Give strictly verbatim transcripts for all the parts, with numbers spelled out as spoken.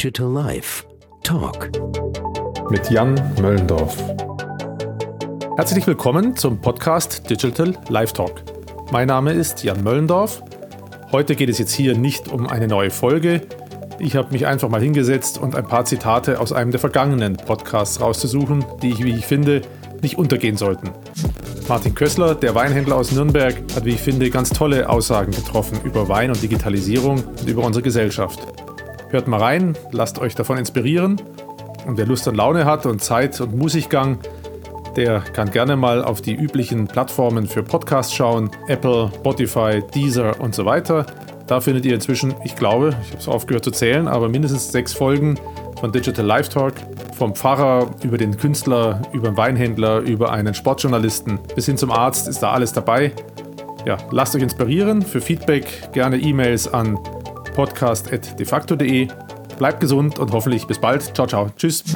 Digital Life Talk mit Jan Möllendorf. Herzlich willkommen zum Podcast Digital Life Talk. Mein Name ist Jan Möllendorf. Heute geht es jetzt hier nicht um eine neue Folge. Ich habe mich einfach mal hingesetzt und ein paar Zitate aus einem der vergangenen Podcasts rauszusuchen, die ich, wie ich finde, nicht untergehen sollten. Martin Kössler, der Weinhändler aus Nürnberg, hat, wie ich finde, ganz tolle Aussagen getroffen über Wein und Digitalisierung und über unsere Gesellschaft. Hört mal rein, lasst euch davon inspirieren. Und wer Lust und Laune hat und Zeit und Mußiggang, der kann gerne mal auf die üblichen Plattformen für Podcasts schauen. Apple, Spotify, Deezer und so weiter. Da findet ihr inzwischen, ich glaube, ich habe es aufgehört zu zählen, aber mindestens sechs Folgen von Digital Life Talk. Vom Pfarrer über den Künstler, über einen Weinhändler, über einen Sportjournalisten bis hin zum Arzt ist da alles dabei. Ja, lasst euch inspirieren. Für Feedback gerne E-Mails an podcast at defacto punkt de. Bleibt gesund und hoffentlich bis bald. Ciao, ciao. Tschüss.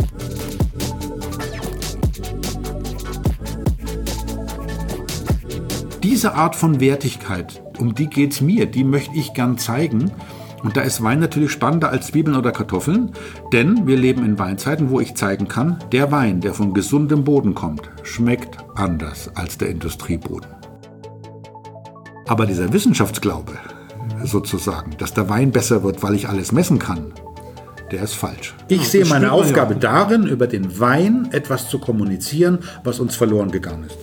Diese Art von Wertigkeit, um die geht es mir, die möchte ich gern zeigen. Und da ist Wein natürlich spannender als Zwiebeln oder Kartoffeln, denn wir leben in Weinzeiten, wo ich zeigen kann, der Wein, der von gesundem Boden kommt, schmeckt anders als der Industrieboden. Aber dieser Wissenschaftsglaube, sozusagen, dass der Wein besser wird, weil ich alles messen kann, der ist falsch. Ich sehe meine Aufgabe darin, über den Wein etwas zu kommunizieren, was uns verloren gegangen ist.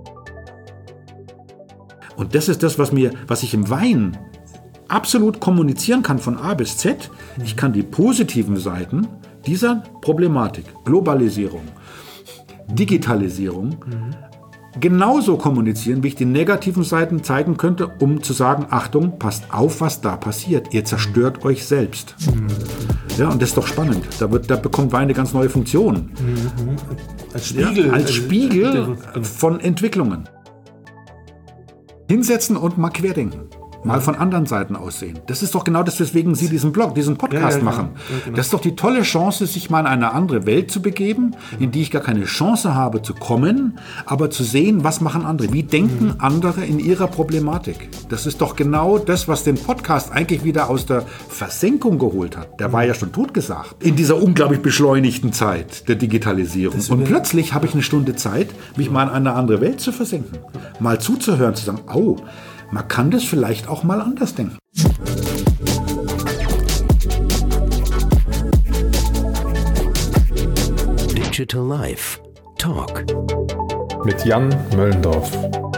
Und das ist das, was mir, was ich im Wein absolut kommunizieren kann von A bis Z. Ich kann die positiven Seiten dieser Problematik, Globalisierung, Digitalisierung, mhm. genauso kommunizieren, wie ich die negativen Seiten zeigen könnte, um zu sagen, Achtung, passt auf, was da passiert. Ihr zerstört mhm. euch selbst. Mhm. Ja, und das ist doch spannend. Da, wird, da bekommt Wein eine ganz neue Funktion. Mhm. Als Spiegel, ja, als Spiegel von Entwicklungen. Hinsetzen und mal querdenken. Mal von anderen Seiten aussehen. Das ist doch genau das, weswegen Sie diesen Blog, diesen Podcast ja, ja, machen. Ja, genau. Das ist doch die tolle Chance, sich mal in eine andere Welt zu begeben, in die ich gar keine Chance habe zu kommen, aber zu sehen, was machen andere. Wie denken mhm. andere in ihrer Problematik? Das ist doch genau das, was den Podcast eigentlich wieder aus der Versenkung geholt hat. Der mhm. war ja schon totgesagt. In dieser unglaublich beschleunigten Zeit der Digitalisierung. Und plötzlich habe ich eine Stunde Zeit, mich mal in eine andere Welt zu versenken. Mal zuzuhören, zu sagen, au, man kann das vielleicht auch mal anders denken. Digital Life Talk mit Jan Möllendorf.